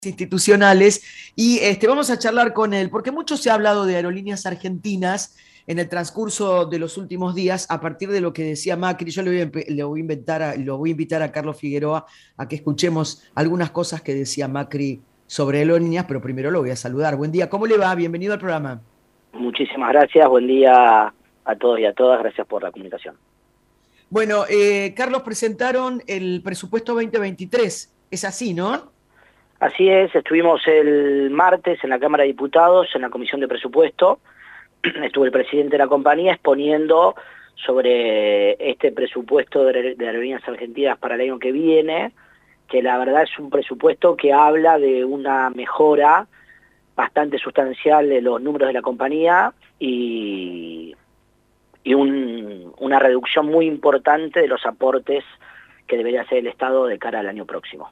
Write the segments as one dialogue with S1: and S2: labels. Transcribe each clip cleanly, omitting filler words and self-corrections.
S1: institucionales y vamos a charlar con él, porque mucho se ha hablado de aerolíneas argentinas en el transcurso de los últimos días, a partir de lo que decía Macri. Yo lo voy a invitar a Carlos Figueroa a que escuchemos algunas cosas que decía Macri sobre aerolíneas, pero primero lo voy a saludar. Buen día, ¿cómo le va? Bienvenido al programa.
S2: Muchísimas gracias, buen día a todos y a todas, gracias por la comunicación.
S1: Bueno, Carlos, presentaron el presupuesto 2023, es así, ¿no?
S2: Así es, estuvimos el martes en la Cámara de Diputados, en la Comisión de Presupuesto, estuvo el presidente de la compañía exponiendo sobre este presupuesto de Aerolíneas Argentinas para el año que viene, que la verdad es un presupuesto que habla de una mejora bastante sustancial de los números de la compañía y una reducción muy importante de los aportes que debería hacer el Estado de cara al año próximo.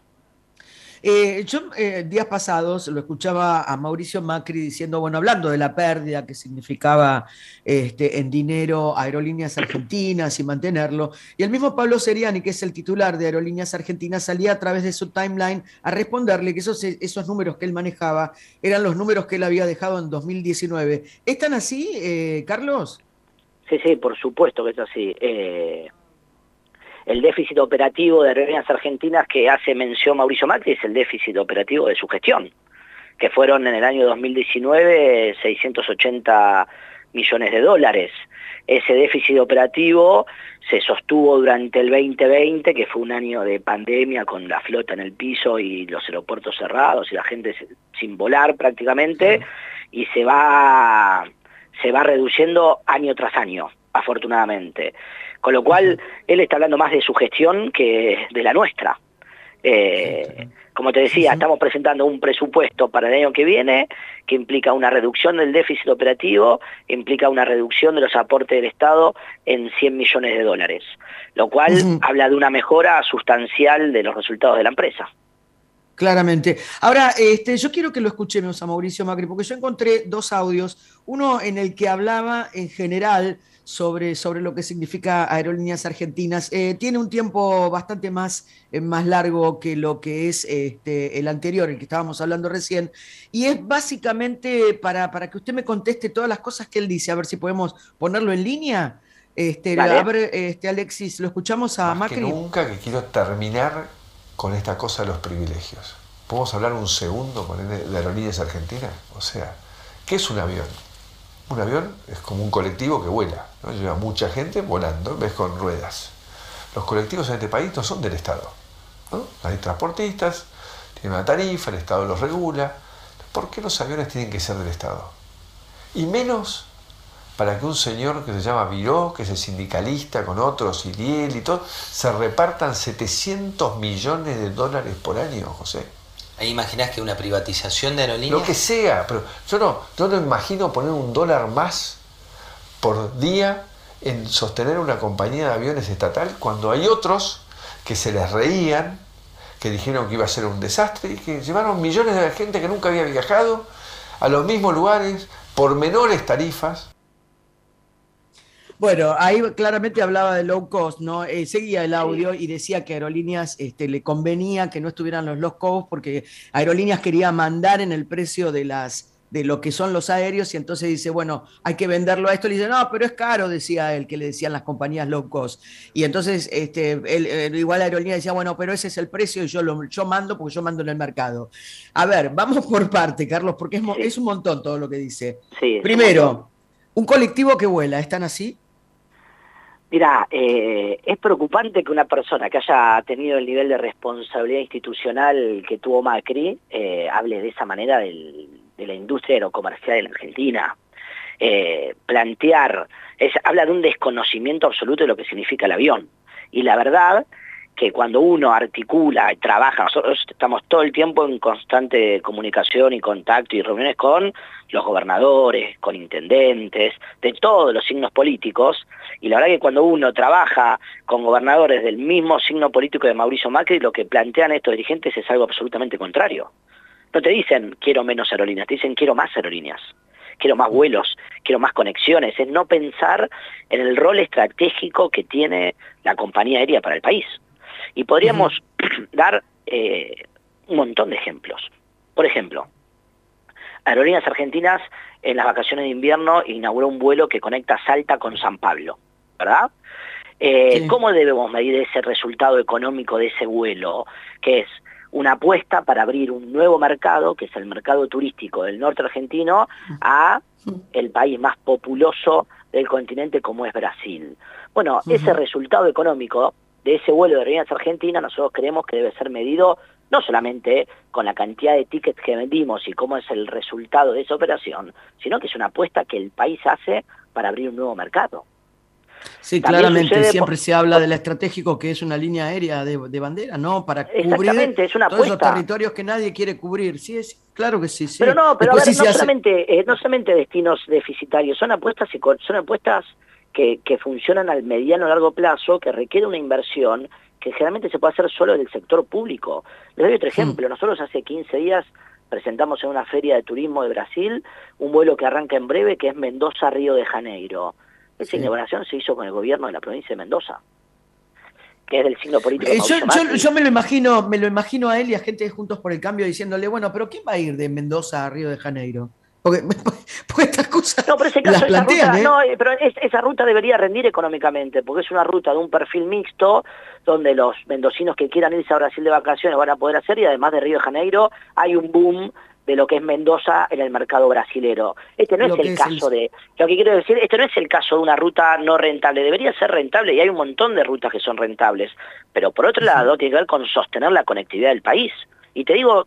S1: Días pasados lo escuchaba a Mauricio Macri diciendo, bueno, hablando de la pérdida que significaba en dinero Aerolíneas Argentinas y mantenerlo, y el mismo Pablo Seriani, que es el titular de Aerolíneas Argentinas, salía a través de su timeline a responderle que esos números que él manejaba eran los números que él había dejado en 2019. ¿Están así, Carlos?
S2: Sí, por supuesto que es así. El déficit operativo de Aerolíneas Argentinas que hace mención Mauricio Macri es el déficit operativo de su gestión, que fueron en el año 2019 $680 millones. Ese déficit operativo se sostuvo durante el 2020, que fue un año de pandemia con la flota en el piso y los aeropuertos cerrados y la gente sin volar prácticamente, y se va reduciendo año tras año, afortunadamente. Con lo cual, él está hablando más de su gestión que de la nuestra. Como te decía, estamos presentando un presupuesto para el año que viene que implica una reducción del déficit operativo, implica una reducción de los aportes del Estado en $100 millones, lo cual habla de una mejora sustancial de los resultados de la empresa.
S1: Claramente. Ahora, yo quiero que lo escuchemos a Mauricio Macri, porque yo encontré dos audios, uno en el que hablaba en general sobre lo que significa Aerolíneas Argentinas. Tiene un tiempo bastante más largo que lo que es el anterior, el que estábamos hablando recién, y es básicamente para que usted me conteste todas las cosas que él dice, a ver si podemos ponerlo en línea. A ver, Alexis, ¿lo escuchamos a
S3: Más que
S1: Macri?
S3: nunca que quiero terminar con esta cosa de los privilegios. ¿Podemos hablar un segundo de Aerolíneas Argentinas? O sea, ¿qué es un avión? Un avión es como un colectivo que vuela, ¿no? Lleva mucha gente volando, ves, con ruedas. Los colectivos en este país no son del Estado, ¿no? Hay transportistas, tienen una tarifa, el Estado los regula. ¿Por qué los aviones tienen que ser del Estado? Y menos para que un señor que se llama Viró, que es el sindicalista con otros, Iriel y todo, se repartan $700 millones por año, José.
S4: ¿Ahí imaginás que una privatización de aerolíneas?
S3: Lo que sea, pero yo no imagino poner $1 más por día en sostener una compañía de aviones estatal cuando hay otros que se les reían, que dijeron que iba a ser un desastre y que llevaron millones de gente que nunca había viajado a los mismos lugares por menores tarifas.
S1: Bueno, ahí claramente hablaba de low cost, ¿no? Seguía el audio y decía que Aerolíneas le convenía que no estuvieran los low cost porque Aerolíneas quería mandar en el precio de lo que son los aéreos y entonces dice, bueno, hay que venderlo a esto. Le dice, no, pero es caro, decía él, que le decían las compañías low cost. Y entonces igual Aerolíneas decía, bueno, pero ese es el precio y yo mando porque yo mando en el mercado. A ver, vamos por parte, Carlos, porque es un montón todo lo que dice.
S2: Sí,
S1: Primero, un colectivo que vuela, ¿están así?
S2: Mira, es preocupante que una persona que haya tenido el nivel de responsabilidad institucional que tuvo Macri hable de esa manera de la industria aerocomercial en Argentina. Habla de un desconocimiento absoluto de lo que significa el avión. Y la verdad que cuando uno articula y trabaja, nosotros estamos todo el tiempo en constante comunicación y contacto y reuniones con los gobernadores, con intendentes, de todos los signos políticos, y la verdad que cuando uno trabaja con gobernadores del mismo signo político de Mauricio Macri, lo que plantean estos dirigentes es algo absolutamente contrario. No te dicen quiero menos aerolíneas, te dicen quiero más aerolíneas, quiero más vuelos, quiero más conexiones, es no pensar en el rol estratégico que tiene la compañía aérea para el país. Y podríamos dar un montón de ejemplos. Por ejemplo, Aerolíneas Argentinas en las vacaciones de invierno inauguró un vuelo que conecta Salta con San Pablo, ¿verdad?
S1: Sí.
S2: ¿Cómo debemos medir ese resultado económico de ese vuelo? Que es una apuesta para abrir un nuevo mercado, que es el mercado turístico del norte argentino, a el país más populoso del continente como es Brasil. Bueno, ese resultado económico de ese vuelo de Aerolíneas Argentinas nosotros creemos que debe ser medido no solamente con la cantidad de tickets que vendimos y cómo es el resultado de esa operación, sino que es una apuesta que el país hace para abrir un nuevo mercado.
S1: Sí,
S2: También
S1: claramente,
S2: sucede
S1: siempre se habla del estratégico que es una línea aérea de bandera, ¿no? Para cubrir
S2: exactamente, es una
S1: todos esos
S2: apuesta.
S1: territorios que nadie quiere cubrir. Sí, claro que sí,
S2: Pero
S1: sí.
S2: no, pero
S1: Después
S2: a ver,
S1: sí se hace.
S2: no solamente destinos deficitarios, son apuestas que funcionan al mediano o largo plazo, que requiere una inversión que generalmente se puede hacer solo en el sector público. Les doy otro ejemplo. Nosotros hace 15 días presentamos en una feria de turismo de Brasil un vuelo que arranca en breve, que es Mendoza-Río de Janeiro. Esa inauguración se hizo con el gobierno de la provincia de Mendoza, que es del signo político de Mauricio Macri.
S1: Yo me lo imagino a él y a gente de Juntos por el Cambio diciéndole, bueno, pero ¿quién va a ir de Mendoza a Río de Janeiro? Porque estas cosas
S2: No, pero ese
S1: las
S2: caso, esa
S1: plantean,
S2: ruta,
S1: ¿eh?
S2: no, pero esa ruta debería rendir económicamente, porque es una ruta de un perfil mixto, donde los mendocinos que quieran irse a Brasil de vacaciones van a poder hacer, y además de Río de Janeiro, hay un boom de lo que es Mendoza en el mercado brasilero. Este no es el caso de, lo que quiero decir, este no es el caso de una ruta no rentable, debería ser rentable, y hay un montón de rutas que son rentables, pero por otro lado tiene que ver con sostener la conectividad del país. Y te digo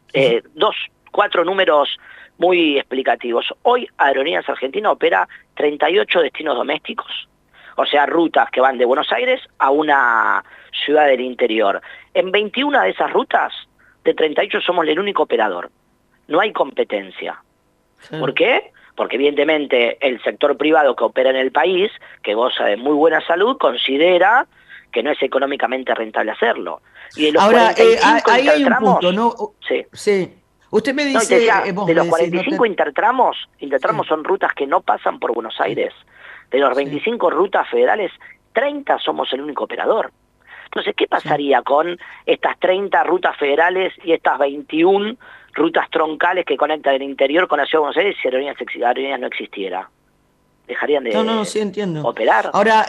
S2: 4 números muy explicativos. Hoy Aerolíneas Argentinas opera 38 destinos domésticos, o sea, rutas que van de Buenos Aires a una ciudad del interior. En 21 de esas rutas, de 38 somos el único operador. No hay competencia. ¿Por qué? Porque evidentemente el sector privado que opera en el país, que goza de muy buena salud, considera que no es económicamente rentable hacerlo. Y de los
S1: Ahora,
S2: 45
S1: ahí hay un
S2: intertramos,
S1: punto, ¿no?
S2: sí.
S1: Sí. Usted me
S2: No, y
S1: dice,
S2: te decía,
S1: vos
S2: de
S1: me
S2: los
S1: decís,
S2: 45 intertramos son rutas que no pasan por Buenos Aires. De los 25 rutas federales, 30 somos el único operador. Entonces, ¿qué pasaría con estas 30 rutas federales y estas 21 rutas troncales que conectan el interior con la ciudad de Buenos Aires si Aerolíneas no existiera? ¿Dejarían de
S1: No, sí entiendo.
S2: operar?
S1: Ahora,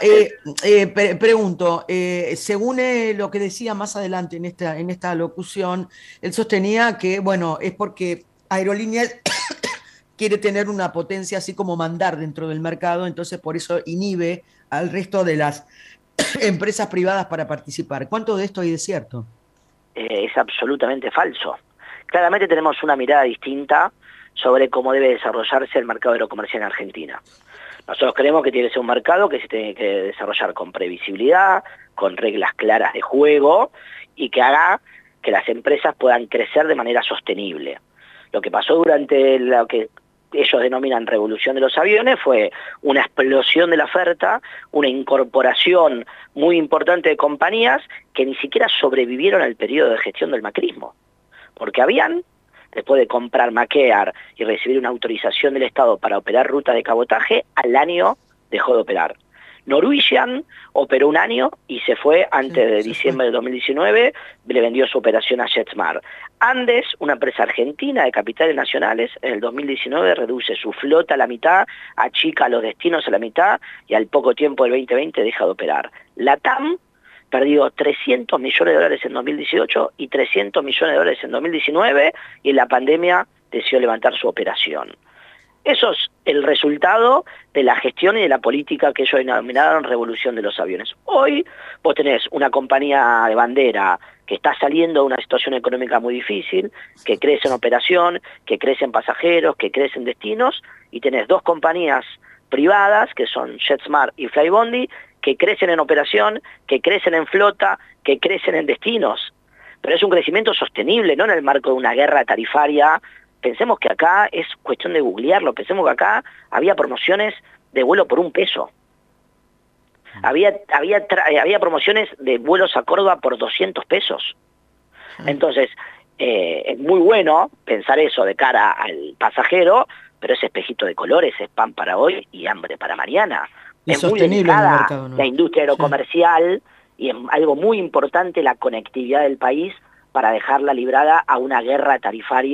S1: pregunto, según lo que decía más adelante en esta locución, él sostenía que, bueno, es porque Aerolíneas quiere tener una potencia así como mandar dentro del mercado, entonces por eso inhibe al resto de las empresas privadas para participar. ¿Cuánto de esto hay de cierto?
S2: Es absolutamente falso. Claramente tenemos una mirada distinta sobre cómo debe desarrollarse el mercado aerocomercial en Argentina. Nosotros creemos que tiene que ser un mercado que se tiene que desarrollar con previsibilidad, con reglas claras de juego y que haga que las empresas puedan crecer de manera sostenible. Lo que pasó durante lo que ellos denominan revolución de los aviones fue una explosión de la oferta, una incorporación muy importante de compañías que ni siquiera sobrevivieron al periodo de gestión del macrismo, porque después de comprar Maquear y recibir una autorización del Estado para operar rutas de cabotaje, al año dejó de operar. Norwegian operó un año y se fue antes de diciembre de 2019, le vendió su operación a JetSmart. Andes, una empresa argentina de capitales nacionales, en el 2019 reduce su flota a la mitad, achica los destinos a la mitad y al poco tiempo del 2020 deja de operar. LATAM perdió $300 millones en 2018 y $300 millones en 2019 y en la pandemia decidió levantar su operación. Eso es el resultado de la gestión y de la política que ellos denominaron revolución de los aviones. Hoy vos tenés una compañía de bandera que está saliendo de una situación económica muy difícil, que crece en operación, que crece en pasajeros, que crece en destinos, y tenés dos compañías privadas, que son JetSmart y Flybondi, que crecen en operación, que crecen en flota, que crecen en destinos. Pero es un crecimiento sostenible, no en el marco de una guerra tarifaria. Pensemos que acá es cuestión de googlearlo, pensemos que acá había promociones de vuelo por $1. Había promociones de vuelos a Córdoba por $200. Entonces, es muy bueno pensar eso de cara al pasajero, pero ese espejito de colores es pan para hoy y hambre para mañana. Es muy delicada mercado, ¿no? La industria aerocomercial, y es algo muy importante la conectividad del país para dejarla librada a una guerra tarifaria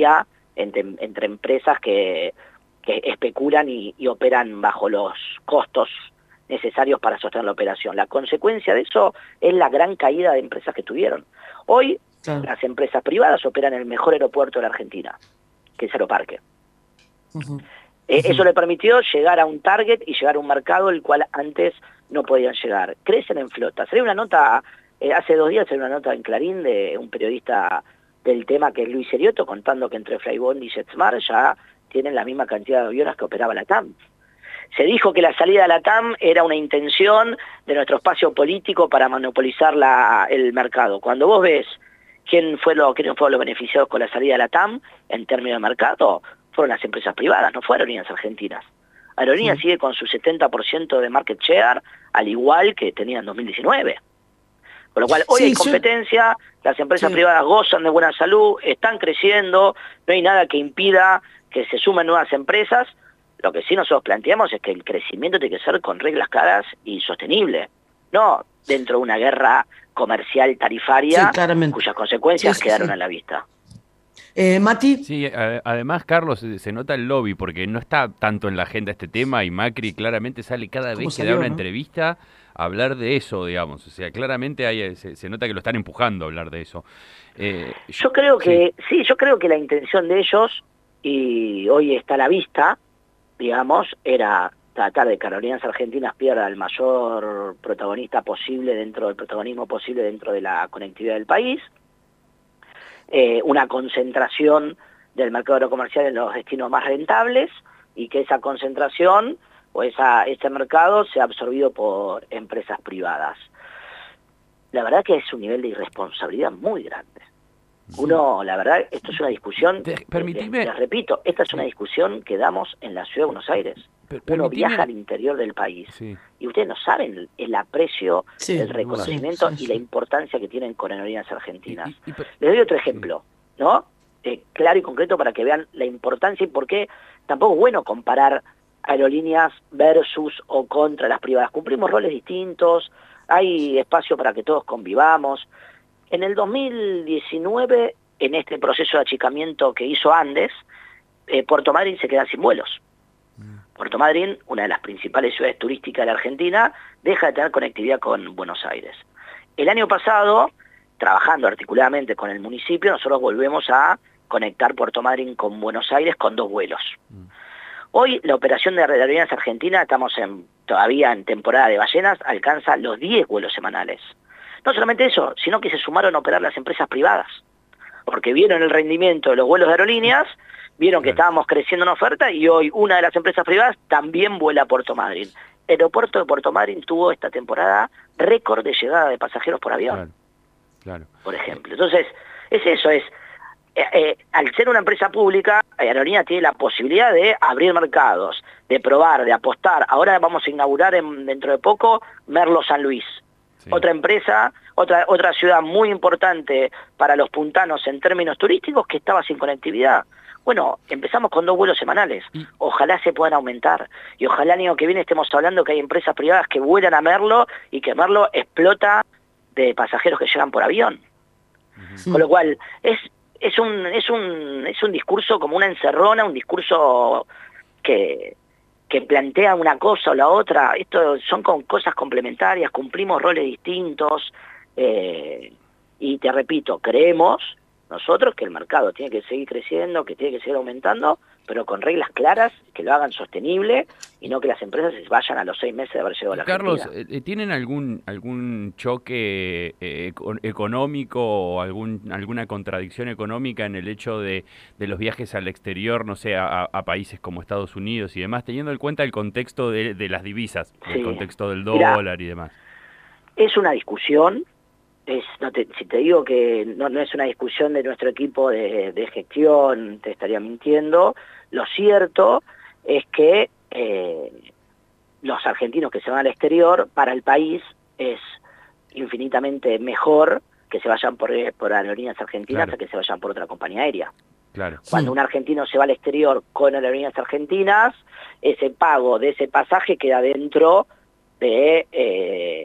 S2: entre empresas que especulan y operan bajo los costos necesarios para sostener la operación. La consecuencia de eso es la gran caída de empresas que tuvieron. Hoy,
S1: Claro.
S2: las empresas privadas operan el mejor aeropuerto de la Argentina, que es Aeroparque. Eso le permitió llegar a un target y llegar a un mercado el cual antes no podían llegar. Crecen en flota. Salió una nota, hace 2 días salió una nota en Clarín de un periodista del tema que es Luis Serioto, contando que entre Flybondi y JetSmart ya tienen la misma cantidad de aviones que operaba la TAM. Se dijo que la salida de la TAM era una intención de nuestro espacio político para monopolizar el mercado. Cuando vos ves quiénes fueron los beneficiados con la salida de la TAM en términos de mercado, fueron las empresas privadas, no fueron Aerolíneas Argentinas. Aerolíneas sigue con su 70% de market share, al igual que tenía en 2019. Con lo cual, hoy hay competencia, las empresas privadas gozan de buena salud, están creciendo, no hay nada que impida que se sumen nuevas empresas. Lo que sí nosotros planteamos es que el crecimiento tiene que ser con reglas claras y sostenible, no dentro de una guerra comercial tarifaria cuyas consecuencias quedaron a la vista.
S1: Mati.
S5: Sí, además, Carlos, se nota el lobby porque no está tanto en la agenda este tema y Macri claramente sale cada vez que da una entrevista a hablar de eso, digamos. O sea, claramente se nota que lo están empujando a hablar de eso.
S2: Yo creo que, yo creo que la intención de ellos, y hoy está a la vista, digamos, era tratar de que Aerolíneas Argentinas pierda el mayor protagonista posible del protagonismo posible dentro de la conectividad del país, una concentración del mercado aerocomercial en los destinos más rentables y que esa concentración o ese mercado sea absorbido por empresas privadas. La verdad que es un nivel de irresponsabilidad muy grande. La verdad, esto es una discusión, les repito, esta es una discusión que damos en la ciudad de Buenos Aires. Uno viaja al interior del país y ustedes no saben el aprecio, el reconocimiento y la importancia que tienen con Aerolíneas Argentinas. Les doy otro ejemplo, ¿no? Claro y concreto para que vean la importancia y por qué tampoco es bueno comparar aerolíneas versus o contra las privadas. Cumplimos roles distintos, hay espacio para que todos convivamos. En el 2019, en este proceso de achicamiento que hizo Andes, Puerto Madryn se queda sin vuelos. Puerto Madryn, una de las principales ciudades turísticas de la Argentina, deja de tener conectividad con Buenos Aires. El año pasado, trabajando articuladamente con el municipio, nosotros volvemos a conectar Puerto Madryn con Buenos Aires con 2 vuelos. Hoy la operación de Aerolíneas Argentinas, estamos todavía en temporada de ballenas, alcanza los 10 vuelos semanales. No solamente eso, sino que se sumaron a operar las empresas privadas, porque vieron el rendimiento de los vuelos de aerolíneas, vieron que estábamos creciendo en oferta y hoy una de las empresas privadas también vuela a Puerto Madryn. El aeropuerto de Puerto Madryn tuvo esta temporada récord de llegada de pasajeros por avión, por ejemplo. Entonces, al ser una empresa pública, Aerolíneas tiene la posibilidad de abrir mercados, de probar, de apostar. Ahora vamos a inaugurar dentro de poco Merlo San Luis. Otra empresa, otra ciudad muy importante para los puntanos en términos turísticos que estaba sin conectividad. Bueno, empezamos con 2 vuelos semanales. Ojalá se puedan aumentar. Y ojalá el año que viene estemos hablando que hay empresas privadas que vuelan a Merlo y que Merlo explota de pasajeros que llegan por avión. Con lo cual, es un discurso como una encerrona, un discurso que plantea una cosa o la otra. Esto son cosas complementarias, cumplimos roles distintos, y te repito, creemos nosotros que el mercado tiene que seguir creciendo, que tiene que seguir aumentando, pero con reglas claras que lo hagan sostenible y no que las empresas se vayan a los 6 meses de haber llegado a la
S5: Carlos,
S2: Argentina.
S5: ¿tienen algún choque económico o alguna contradicción económica en el hecho de los viajes al exterior, no sé, a países como Estados Unidos y demás, teniendo en cuenta el contexto de las divisas, el contexto del dólar y demás?
S2: Es una discusión. Si te digo que no es una discusión de nuestro equipo de gestión, te estaría mintiendo. Lo cierto es que los argentinos que se van al exterior, para el país es infinitamente mejor que se vayan por Aerolíneas Argentinas a que se vayan por otra compañía aérea. Cuando un argentino se va al exterior con Aerolíneas Argentinas, ese pago de ese pasaje queda dentro de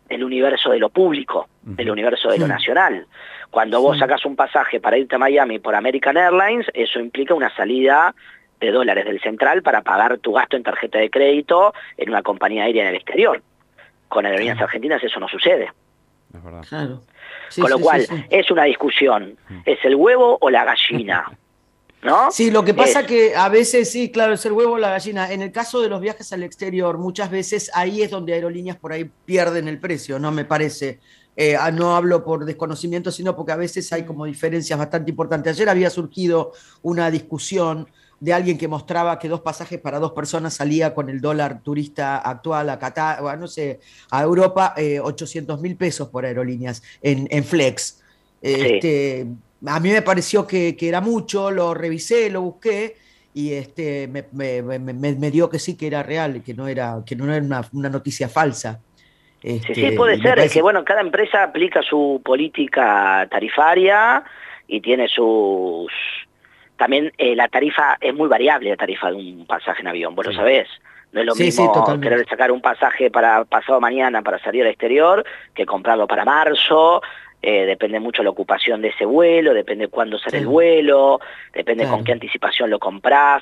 S2: del universo de lo público, del universo de lo nacional. Cuando vos sacás un pasaje para irte a Miami por American Airlines, eso implica una salida de dólares del central para pagar tu gasto en tarjeta de crédito en una compañía aérea en el exterior. Con Aerolíneas Argentinas eso no sucede.
S5: Es verdad.
S1: Claro. Sí,
S2: Con lo cual, es una discusión. ¿Es el huevo o la gallina? ¿No?
S1: Sí, lo que pasa que a veces sí, claro, es el huevo o la gallina. En el caso de los viajes al exterior, muchas veces ahí es donde aerolíneas por ahí pierden el precio, ¿no? Me parece. No hablo por desconocimiento, sino porque a veces hay como diferencias bastante importantes. Ayer había surgido una discusión de alguien que mostraba que 2 pasajes para 2 personas salía con el dólar turista actual a Qatar, bueno, no sé, a Europa, 800.000 pesos por aerolíneas en Flex.
S2: Sí.
S1: A mí me pareció que era mucho, lo revisé, lo busqué y me dio que sí que era real, que no era una noticia falsa.
S2: Sí, puede
S1: Y me
S2: ser. Es que,
S1: parece,
S2: bueno, cada empresa aplica su política tarifaria y tiene sus... También la tarifa es muy variable, la tarifa de un pasaje en avión, vos lo
S5: Sí.
S2: sabés. No es lo
S1: sí,
S2: mismo
S1: totalmente.
S2: querer sacar un pasaje para pasado mañana para salir al exterior que comprarlo para marzo. Depende mucho la ocupación de ese vuelo, depende cuándo sale el
S1: Claro,
S2: vuelo, depende con
S1: claro.
S2: qué anticipación lo comprás.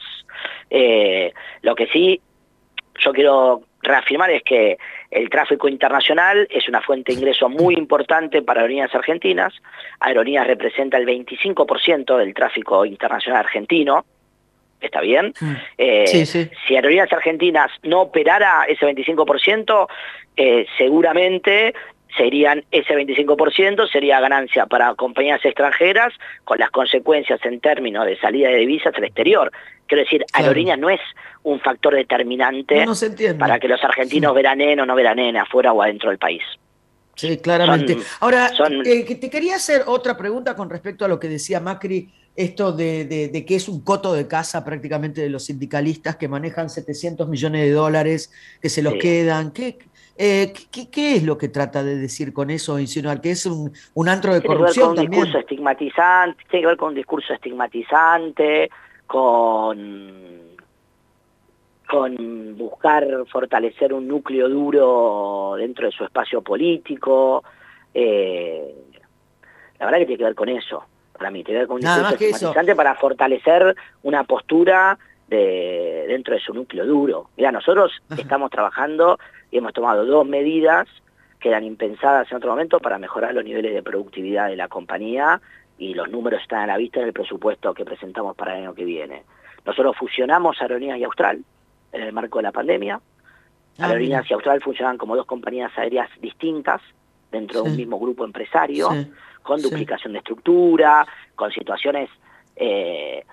S2: Lo que sí yo quiero reafirmar es que el tráfico internacional es una fuente de ingreso muy importante para Aerolíneas Argentinas. Aerolíneas representa el 25% del tráfico internacional argentino. ¿Está bien?
S1: Sí, sí.
S2: Si Aerolíneas Argentinas no operara ese 25%, seguramente serían ese 25%, sería ganancia para compañías extranjeras, con las consecuencias en términos de salida de divisas al exterior. Quiero decir,
S1: Claro.
S2: Aerolíneas no es un factor
S1: No,
S2: determinante
S1: no se
S2: para
S1: entiende.
S2: que los argentinos veranen o no veranen afuera o adentro del país.
S1: Sí, claramente.
S2: Son,
S1: Ahora,
S2: son
S1: que te quería hacer otra pregunta con respecto a lo que decía Macri, esto de que es un coto de casa prácticamente de los sindicalistas que manejan 700 millones de dólares, que se los
S2: sí.
S1: quedan. ¿Qué es lo que trata de decir con eso? Insinuar que es un antro de
S2: Tiene que ver con
S1: corrupción
S2: un discurso
S1: también.
S2: estigmatizante, tiene que ver con un discurso estigmatizante, con buscar fortalecer un núcleo duro dentro de su espacio político. La verdad que tiene que ver con eso, para mí, tiene que ver con un
S1: Nada
S2: discurso
S1: más que eso.
S2: estigmatizante para fortalecer una postura dentro de su núcleo duro. Mira, nosotros
S1: Ajá.
S2: estamos trabajando y hemos tomado 2 medidas que eran impensadas en otro momento para mejorar los niveles de productividad de la compañía, y los números están a la vista en el presupuesto que presentamos para el año que viene. Nosotros fusionamos Aerolíneas y Austral en el marco de la pandemia.
S1: Mira.
S2: Aerolíneas y Austral funcionaban como 2 compañías aéreas distintas dentro de un
S1: Sí,
S2: mismo grupo empresario,
S1: sí,
S2: con
S1: sí.
S2: duplicación de estructura, con situaciones eh,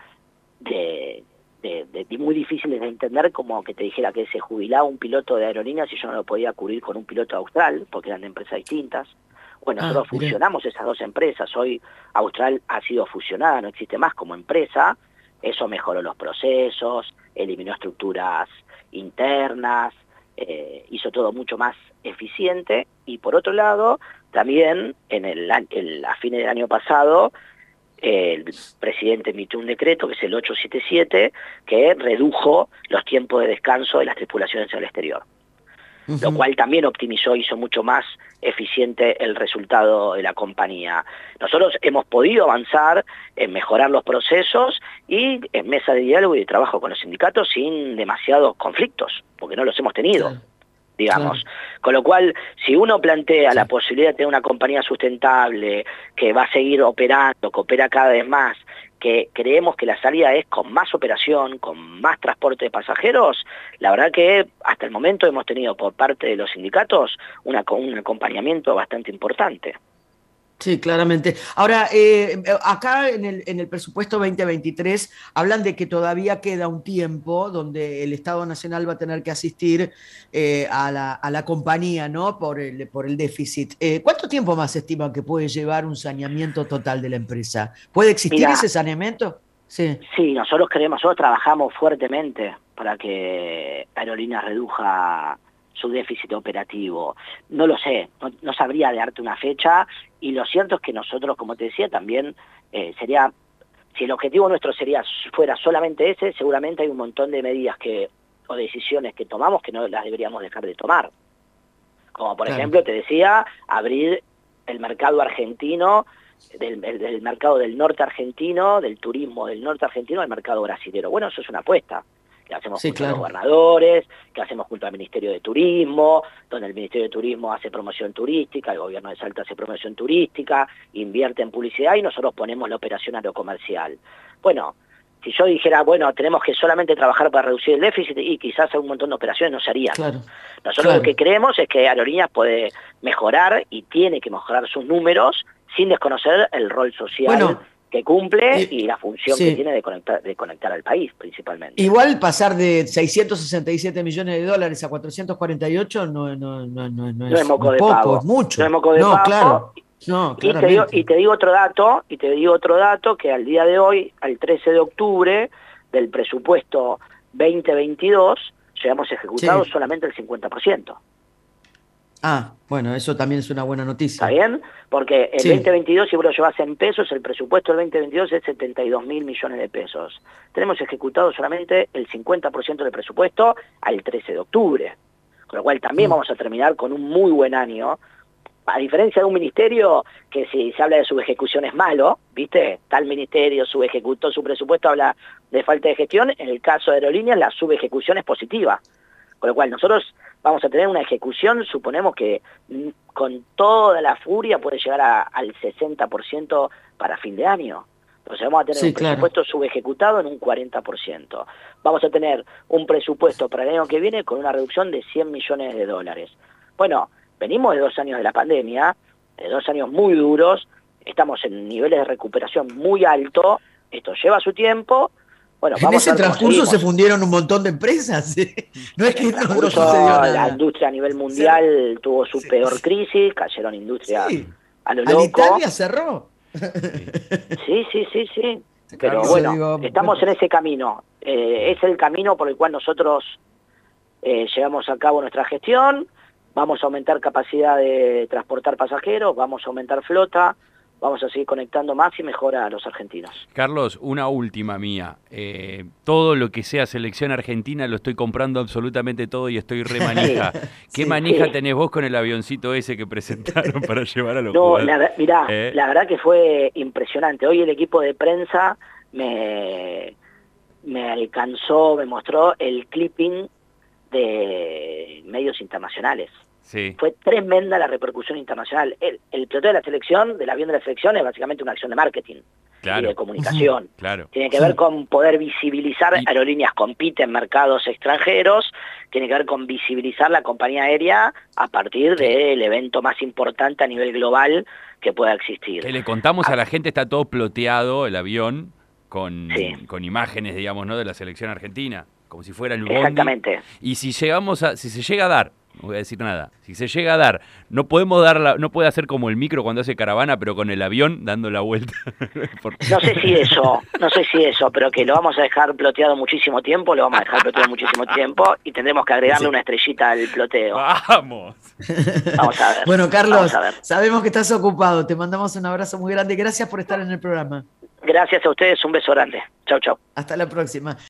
S2: de muy difíciles de entender, como que te dijera que se jubilaba un piloto de aerolíneas y yo no lo podía cubrir con un piloto Austral, porque eran de empresas distintas. Bueno, nosotros
S1: Mira.
S2: fusionamos esas 2 empresas. Hoy Austral ha sido fusionada, no existe más como empresa. Eso mejoró los procesos, eliminó estructuras internas, hizo todo mucho más eficiente. Y por otro lado, también a fines del año pasado, el presidente emitió un decreto, que es el 877, que redujo los tiempos de descanso de las tripulaciones en el exterior, lo
S1: Ujú.
S2: cual también optimizó, hizo mucho más eficiente el resultado de la compañía. Nosotros hemos podido avanzar en mejorar los procesos y en mesa de diálogo y de trabajo con los sindicatos sin demasiados conflictos, porque no los hemos tenido,
S1: Claro, claro.
S2: digamos. Con lo cual, si uno plantea la
S1: Sí.
S2: posibilidad de tener una compañía sustentable, que va a seguir operando, que opera cada vez más, que creemos que la salida es con más operación, con más transporte de pasajeros, la verdad que hasta el momento hemos tenido por parte de los sindicatos un acompañamiento bastante importante.
S1: Sí, claramente. Ahora, acá en el presupuesto 2023 hablan de que todavía queda un tiempo donde el Estado Nacional va a tener que asistir a la compañía, ¿no? Por el déficit. ¿Cuánto tiempo más estima que puede llevar un saneamiento total de la empresa? ¿Puede existir
S2: Mira,
S1: ese saneamiento? Sí.
S2: sí, nosotros trabajamos fuertemente para que Aerolíneas reduzca su déficit operativo. No lo sé, no sabría darte una fecha, y lo cierto es que nosotros, como te decía, también sería, si el objetivo nuestro fuera solamente ese, seguramente hay un montón de medidas o decisiones que tomamos que no las deberíamos dejar de tomar. Como por
S1: Claro.
S2: ejemplo, te decía, abrir el mercado argentino, del mercado del norte argentino, del turismo del norte argentino al mercado brasilero. Bueno, eso es una apuesta que hacemos
S1: Sí,
S2: junto a los
S1: claro.
S2: gobernadores, que hacemos junto al Ministerio de Turismo, donde el Ministerio de Turismo hace promoción turística, el gobierno de Salta hace promoción turística, invierte en publicidad y nosotros ponemos la operación aerocomercial. Bueno, si yo dijera, bueno, tenemos que solamente trabajar para reducir el déficit y quizás un montón de operaciones no se harían.
S1: Claro.
S2: Nosotros
S1: Claro.
S2: lo que creemos es que Aerolíneas puede mejorar y tiene que mejorar sus números sin desconocer el rol social
S1: Bueno,
S2: que cumple
S1: y-
S2: y la función
S1: sí.
S2: que tiene de conectar al país principalmente.
S1: Igual pasar de 667 millones de dólares a 448 no
S2: No es moco de
S1: poco,
S2: pavo.
S1: es mucho.
S2: No es moco de
S1: No,
S2: pavo.
S1: claro. No,
S2: Y te
S1: claramente.
S2: digo otro dato, que al día de hoy, al 13 de octubre, del presupuesto 2022, llevamos ejecutados
S1: Sí.
S2: solamente el 50%.
S1: Ah, bueno, eso también es una buena noticia.
S2: ¿Está bien? Porque el
S1: Sí.
S2: 2022, si vos lo llevas en pesos, el presupuesto del 2022 es 72.000 millones de pesos. Tenemos ejecutado solamente el 50% del presupuesto al 13 de octubre. Con lo cual también vamos a terminar con un muy buen año. A diferencia de un ministerio que si se habla de subejecución es malo, ¿viste? Tal ministerio subejecutó su presupuesto, habla de falta de gestión. En el caso de Aerolíneas, la subejecución es positiva. Con lo cual nosotros vamos a tener una ejecución, suponemos que con toda la furia puede llegar al 60% para fin de año. Entonces vamos a tener
S1: Sí,
S2: un
S1: claro.
S2: presupuesto subejecutado en un 40%. Vamos a tener un presupuesto para el año que viene con una reducción de 100 millones de dólares. Bueno, venimos de 2 años de la pandemia, de 2 años muy duros, estamos en niveles de recuperación muy altos, esto lleva su tiempo. Bueno,
S1: En
S2: vamos
S1: ese
S2: a ver cómo
S1: transcurso se
S2: seguimos.
S1: fundieron un montón de empresas. No es que
S2: En el
S1: no
S2: transcurso,
S1: sucedió
S2: la
S1: nada.
S2: industria a nivel mundial tuvo su peor crisis, cayeron industrias
S1: Sí.
S2: a lo loco.
S1: Alitalia cerró.
S2: Sí. Pero
S5: Carlos,
S2: bueno,
S1: digo,
S2: estamos
S1: bueno.
S2: en ese camino. Es el camino por el cual nosotros llevamos a cabo nuestra gestión. Vamos a aumentar capacidad de transportar pasajeros, vamos a aumentar flota, vamos a seguir conectando más y mejor a los argentinos.
S5: Carlos, una última mía. Todo lo que sea selección argentina lo estoy comprando absolutamente todo y estoy re manija. ¿Qué
S1: Sí.
S5: manija
S2: Sí.
S5: tenés vos con el avioncito ese que presentaron para llevar a los
S2: No,
S5: jugadores?
S2: mirá, la verdad que fue impresionante. Hoy el equipo de prensa me alcanzó, me mostró el clipping de medios internacionales.
S5: Sí.
S2: Fue tremenda la repercusión internacional. El piloteo de la selección, del avión de la selección, es básicamente una acción de marketing
S5: Claro.
S2: y de comunicación.
S5: Claro.
S2: Tiene que ver con poder visibilizar,
S5: Y-
S2: Aerolíneas compite en mercados extranjeros, tiene que ver con visibilizar la compañía aérea a partir del evento más importante a nivel global que pueda existir.
S5: Que le contamos a la gente, está todo ploteado el avión
S2: Sí.
S5: con imágenes, digamos, ¿no? De la selección argentina, como si fuera el bondi.
S2: Exactamente.
S5: Y si se llega a dar, no voy a decir nada, si se llega a dar, no puede hacer como el micro cuando hace caravana, pero con el avión dando la vuelta.
S2: No sé si eso, pero que lo vamos a dejar ploteado muchísimo tiempo, lo vamos a dejar ploteado muchísimo tiempo y tendremos que agregarle una estrellita al ploteo.
S5: ¡Vamos!
S2: Vamos a ver.
S1: Bueno, Carlos,
S2: Vamos a ver.
S1: sabemos que estás ocupado. Te mandamos un abrazo muy grande. Gracias por estar en el programa.
S2: Gracias a ustedes, un beso grande. Chau, chau.
S1: Hasta la próxima.